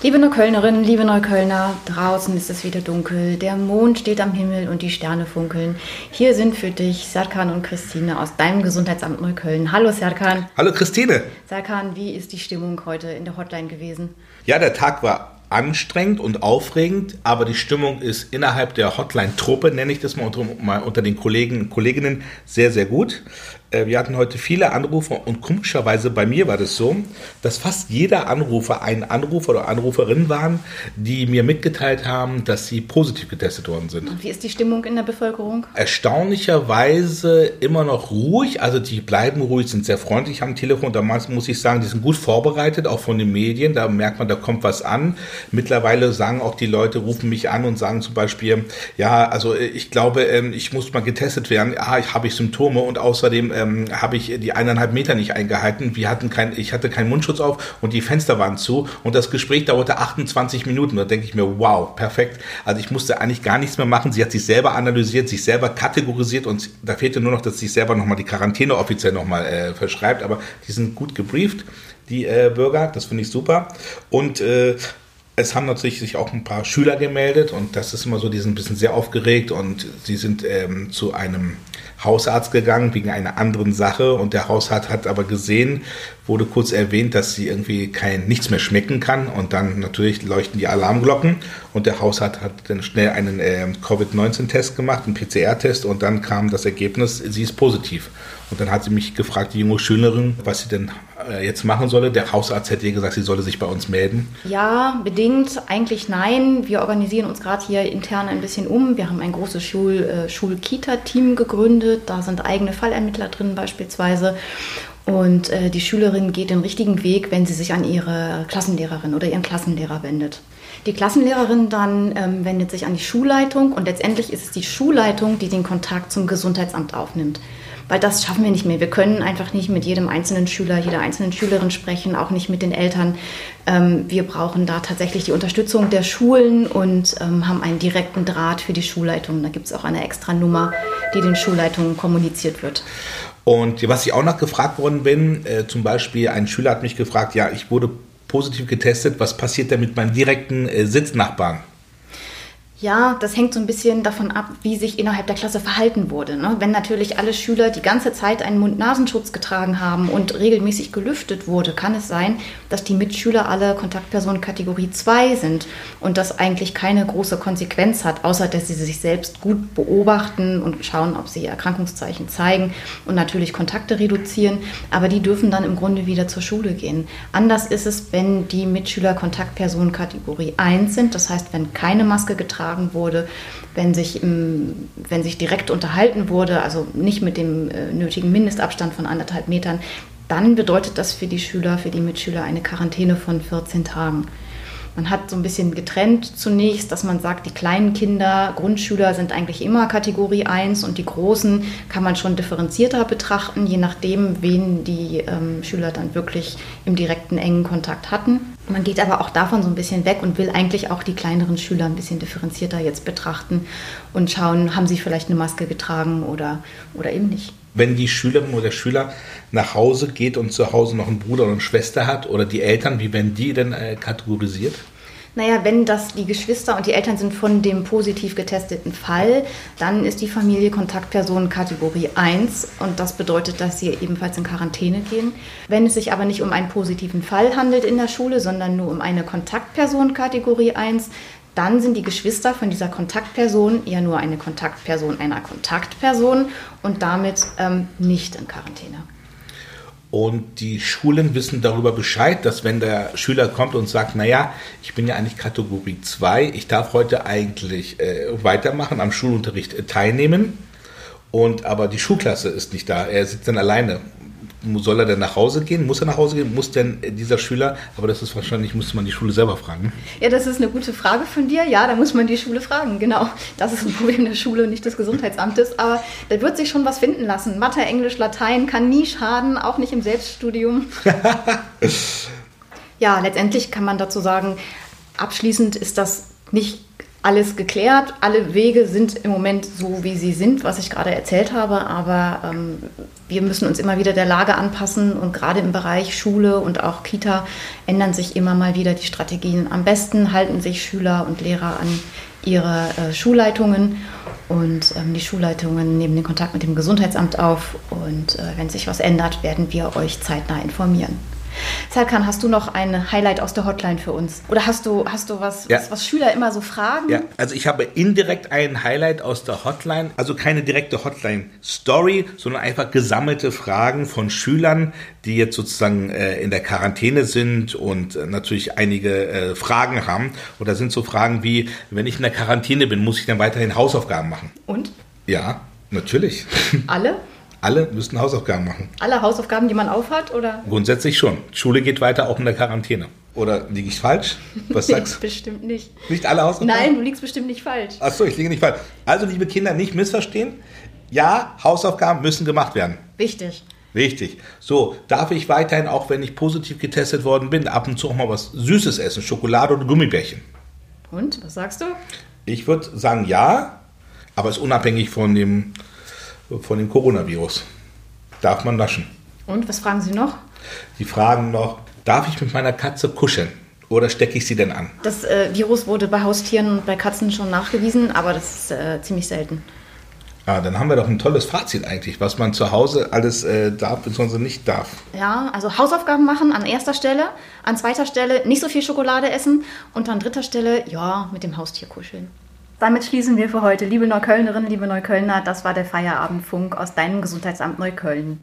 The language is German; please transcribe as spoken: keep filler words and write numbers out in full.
Liebe Neuköllnerinnen, liebe Neuköllner, draußen ist es wieder dunkel, der Mond steht am Himmel und die Sterne funkeln. Hier sind für dich Serkan und Christine aus deinem Gesundheitsamt Neukölln. Hallo Serkan. Hallo Christine. Serkan, wie ist die Stimmung heute in der Hotline gewesen? Ja, der Tag war anstrengend und aufregend, aber die Stimmung ist innerhalb der Hotline-Truppe, nenne ich das mal unter, mal unter den Kollegen und Kolleginnen, sehr, sehr gut. Wir hatten heute viele Anrufer und komischerweise bei mir war das so, dass fast jeder Anrufer ein Anrufer oder Anruferin waren, die mir mitgeteilt haben, dass sie positiv getestet worden sind. Und wie ist die Stimmung in der Bevölkerung? Erstaunlicherweise immer noch ruhig, also die bleiben ruhig, sind sehr freundlich am Telefon. Damals muss ich sagen, die sind gut vorbereitet, auch von den Medien, da merkt man, da kommt was an. Mittlerweile sagen auch die Leute, rufen mich an und sagen zum Beispiel, ja, also ich glaube, ich muss mal getestet werden, ah, ich habe ich Symptome und außerdem ähm, habe ich die eineinhalb Meter nicht eingehalten. Wir hatten kein, ich hatte keinen Mundschutz auf und die Fenster waren zu und das Gespräch dauerte achtundzwanzig Minuten. Da denke ich mir, wow, perfekt. Also ich musste eigentlich gar nichts mehr machen. Sie hat sich selber analysiert, sich selber kategorisiert und da fehlte nur noch, dass sie sich selber nochmal die Quarantäne offiziell nochmal äh, verschreibt. Aber die sind gut gebrieft, die äh, Bürger. Das finde ich super. Und äh, es haben natürlich sich auch ein paar Schüler gemeldet und das ist immer so, die sind ein bisschen sehr aufgeregt und sie sind ähm, zu einem Hausarzt gegangen wegen einer anderen Sache und der Hausarzt hat aber gesehen, wurde kurz erwähnt, dass sie irgendwie kein nichts mehr schmecken kann und dann natürlich leuchten die Alarmglocken und der Hausarzt hat dann schnell einen äh, Covid neunzehn Test gemacht, einen P C R-Test und dann kam das Ergebnis, sie ist positiv. Und dann hat sie mich gefragt, die junge Schülerin, was sie denn äh, jetzt machen solle. Der Hausarzt hätte ihr gesagt, sie solle sich bei uns melden. Ja, bedingt. Eigentlich nein. Wir organisieren uns gerade hier intern ein bisschen um. Wir haben ein großes Schul, äh, Schul-Kita-Team gegründet. Da sind eigene Fallermittler drin beispielsweise. Und äh, die Schülerin geht den richtigen Weg, wenn sie sich an ihre Klassenlehrerin oder ihren Klassenlehrer wendet. Die Klassenlehrerin dann ähm, wendet sich an die Schulleitung und letztendlich ist es die Schulleitung, die den Kontakt zum Gesundheitsamt aufnimmt. Weil das schaffen wir nicht mehr. Wir können einfach nicht mit jedem einzelnen Schüler, jeder einzelnen Schülerin sprechen, auch nicht mit den Eltern. Ähm, wir brauchen da tatsächlich die Unterstützung der Schulen und ähm, haben einen direkten Draht für die Schulleitung. Da gibt es auch eine extra Nummer, die den Schulleitungen kommuniziert wird. Und was ich auch noch gefragt worden bin, äh, zum Beispiel ein Schüler hat mich gefragt, ja, ich wurde positiv getestet, was passiert denn mit meinem direkten äh, Sitznachbarn? Ja, das hängt so ein bisschen davon ab, wie sich innerhalb der Klasse verhalten wurde. Ne? Wenn natürlich alle Schüler die ganze Zeit einen Mund-Nasenschutz getragen haben und regelmäßig gelüftet wurde, kann es sein, dass die Mitschüler alle Kontaktpersonen Kategorie zwei sind und das eigentlich keine große Konsequenz hat, außer dass sie sich selbst gut beobachten und schauen, ob sie Erkrankungszeichen zeigen und natürlich Kontakte reduzieren. Aber die dürfen dann im Grunde wieder zur Schule gehen. Anders ist es, wenn die Mitschüler Kontaktpersonen Kategorie eins sind, das heißt, wenn keine Maske getragen wurde, wenn sich, im, wenn sich direkt unterhalten wurde, also nicht mit dem äh, nötigen Mindestabstand von anderthalb Metern, dann bedeutet das für die Schüler, für die Mitschüler eine Quarantäne von vierzehn Tagen. Man hat so ein bisschen getrennt zunächst, dass man sagt, die kleinen Kinder, Grundschüler sind eigentlich immer Kategorie eins und die großen kann man schon differenzierter betrachten, je nachdem, wen die ähm, Schüler dann wirklich im direkten engen Kontakt hatten. Man geht aber auch davon so ein bisschen weg und will eigentlich auch die kleineren Schüler ein bisschen differenzierter jetzt betrachten und schauen, haben sie vielleicht eine Maske getragen oder, oder eben nicht. Wenn die Schülerin oder Schüler nach Hause geht und zu Hause noch einen Bruder oder eine Schwester hat oder die Eltern, wie werden die denn äh, kategorisiert? Naja, wenn das die Geschwister und die Eltern sind von dem positiv getesteten Fall, dann ist die Familie Kontaktperson Kategorie eins und das bedeutet, dass sie ebenfalls in Quarantäne gehen. Wenn es sich aber nicht um einen positiven Fall handelt in der Schule, sondern nur um eine Kontaktperson Kategorie eins, dann sind die Geschwister von dieser Kontaktperson ja nur eine Kontaktperson einer Kontaktperson und damit ähm, nicht in Quarantäne. Und die Schulen wissen darüber Bescheid, dass wenn der Schüler kommt und sagt, naja, ich bin ja eigentlich Kategorie zwei, ich darf heute eigentlich äh, weitermachen, am Schulunterricht äh, teilnehmen, und aber die Schulklasse ist nicht da, er sitzt dann alleine. Soll er denn nach Hause gehen? Muss er nach Hause gehen? Muss denn dieser Schüler, aber das ist wahrscheinlich, müsste man die Schule selber fragen. Ja, das ist eine gute Frage von dir. Ja, da muss man die Schule fragen, genau. Das ist ein Problem der Schule und nicht des Gesundheitsamtes. Aber da wird sich schon was finden lassen. Mathe, Englisch, Latein kann nie schaden, auch nicht im Selbststudium. Ja, letztendlich kann man dazu sagen, abschließend ist das nicht alles geklärt. Alle Wege sind im Moment so, wie sie sind, was ich gerade erzählt habe. Aber ähm, wir müssen uns immer wieder der Lage anpassen. Und gerade im Bereich Schule und auch Kita ändern sich immer mal wieder die Strategien. Am besten halten sich Schüler und Lehrer an ihre äh, Schulleitungen. Und ähm, die Schulleitungen nehmen den Kontakt mit dem Gesundheitsamt auf. Und äh, wenn sich was ändert, werden wir euch zeitnah informieren. Serkan, hast du noch ein Highlight aus der Hotline für uns? Oder hast du, hast du was, ja. was, was Schüler immer so fragen? Ja, also ich habe indirekt ein Highlight aus der Hotline, also keine direkte Hotline-Story, sondern einfach gesammelte Fragen von Schülern, die jetzt sozusagen äh, in der Quarantäne sind und äh, natürlich einige äh, Fragen haben. Oder sind so Fragen wie, wenn ich in der Quarantäne bin, muss ich dann weiterhin Hausaufgaben machen? Und? Ja, natürlich. Alle? Alle müssen Hausaufgaben machen. Alle Hausaufgaben, die man aufhat, oder? Grundsätzlich schon. Schule geht weiter, auch in der Quarantäne. Oder liege ich falsch? Was sagst du? Bestimmt nicht. Nicht alle Hausaufgaben? Nein, du liegst bestimmt nicht falsch. Ach so, ich liege nicht falsch. Also, liebe Kinder, nicht missverstehen. Ja, Hausaufgaben müssen gemacht werden. Wichtig. Wichtig. So, darf ich weiterhin, auch wenn ich positiv getestet worden bin, ab und zu auch mal was Süßes essen? Schokolade oder Gummibärchen? Und, was sagst du? Ich würde sagen ja, aber ist unabhängig von dem... von dem Coronavirus. Darf man naschen. Und, was fragen Sie noch? Die fragen noch, darf ich mit meiner Katze kuscheln oder stecke ich sie denn an? Das äh, Virus wurde bei Haustieren und bei Katzen schon nachgewiesen, aber das ist äh, ziemlich selten. Ah, dann haben wir doch ein tolles Fazit eigentlich, was man zu Hause alles äh, darf bzw. nicht darf. Ja, also Hausaufgaben machen an erster Stelle, an zweiter Stelle nicht so viel Schokolade essen und an dritter Stelle, ja, mit dem Haustier kuscheln. Damit schließen wir für heute. Liebe Neuköllnerinnen, liebe Neuköllner, das war der Feierabendfunk aus deinem Gesundheitsamt Neukölln.